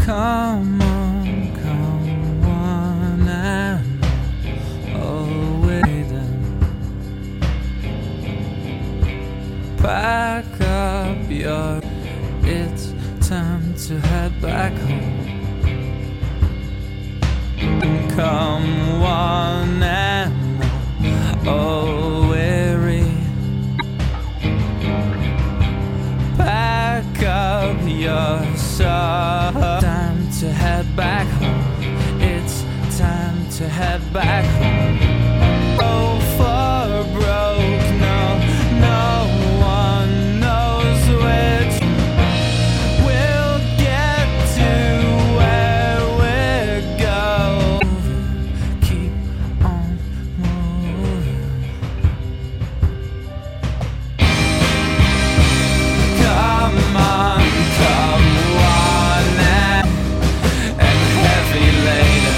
Come on and away then. Pack up your, it's time to head back home. Come on and oh weary. Pack up your stuff. Time to head back home. It's time to head back home. Oh, for broke, no one knows which. We'll get to where we're going. Keep on moving. Come on, and heavy laden.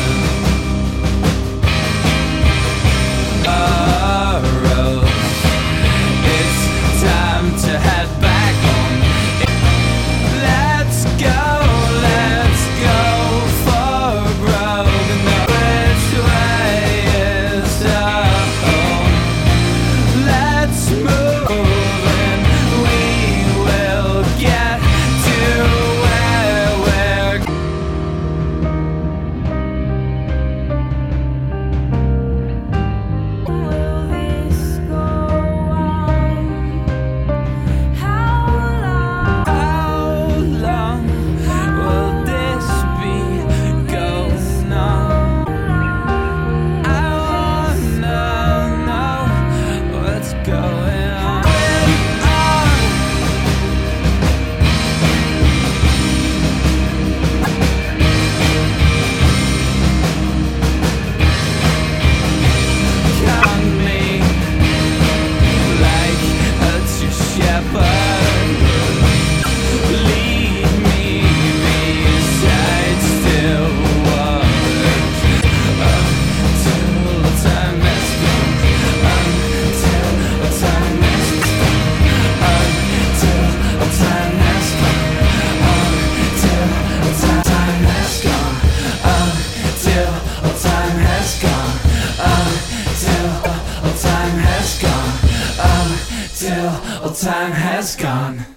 It's time to head back home. Let's go for broke. No, which way is home? Let's move and we will get to where we're time has gone.